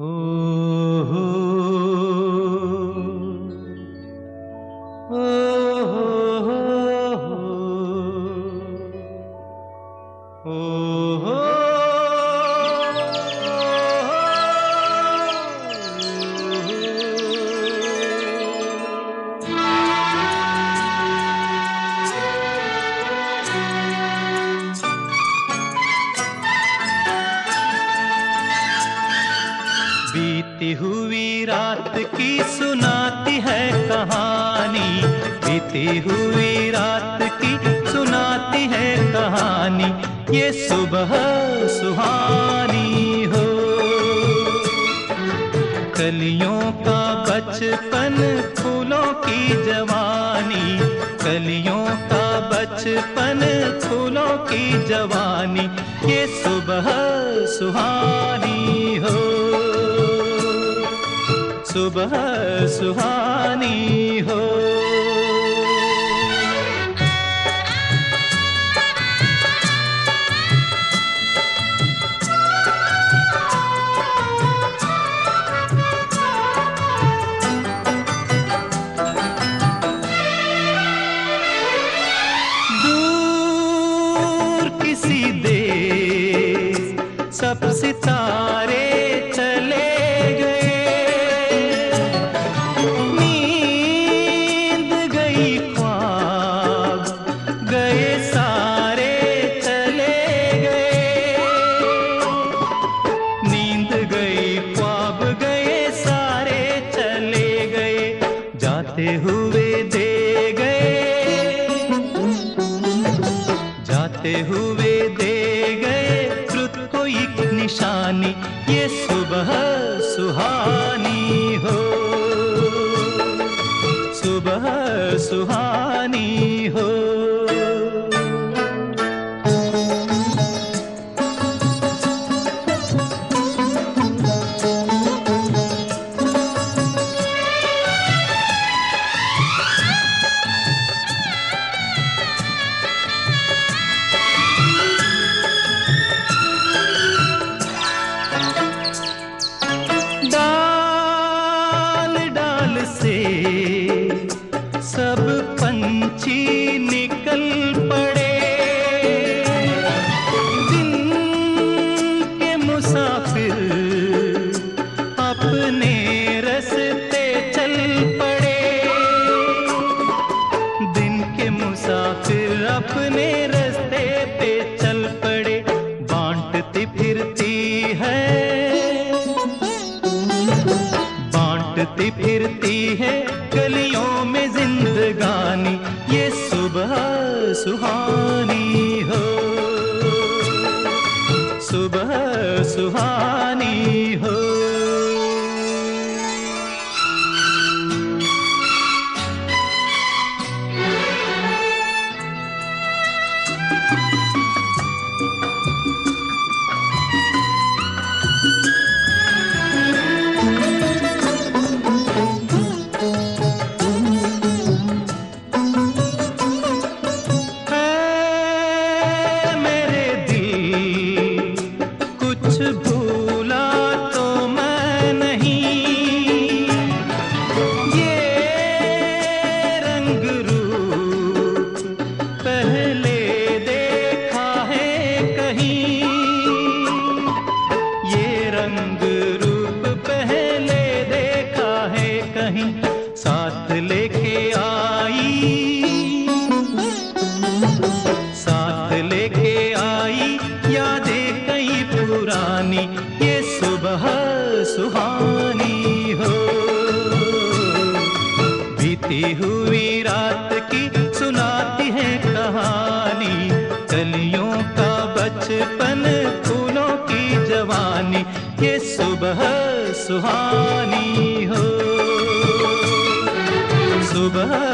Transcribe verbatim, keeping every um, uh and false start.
हो हो हो हो हो हो बीती हुई रात की सुनाती है कहानी, बीती हुई रात की सुनाती है कहानी, ये सुबह सुहानी हो। कलियों का बचपन फूलों की जवानी, कलियों का बचपन फूलों की जवानी, ये सुबह सुहानी हो, सुबह सुहानी हो। दूर किसी देश सब सितारे चले जाते हुए दे गए, जाते हुए दे गए रुत को एक निशानी, ये सुबह सुहानी हो, सुबह सुहानी हो। सब पंछी निकल पड़े, दिन के मुसाफिर अपने रास्ते चल पड़े, दिन के मुसाफिर अपने रास्ते पे चल पड़े। बांटती फिरती है, बांटती फिरती है गलियों में जिंदगानी, ये सुबह सुहानी हो, सुबह सुहानी हो। भूला तो मैं नहीं, ये रंग रूप पहले देखा है कहीं, ये रंग रूप पहले देखा है कहीं। साथ लेके आई, साथ लेके आई यादें कई पुरानी, ये सुबह सुहानी हो। बीती हुई रात की सुनाती है कहानी, कलियों का बचपन फूलों की जवानी, ये सुबह सुहानी हो, सुबह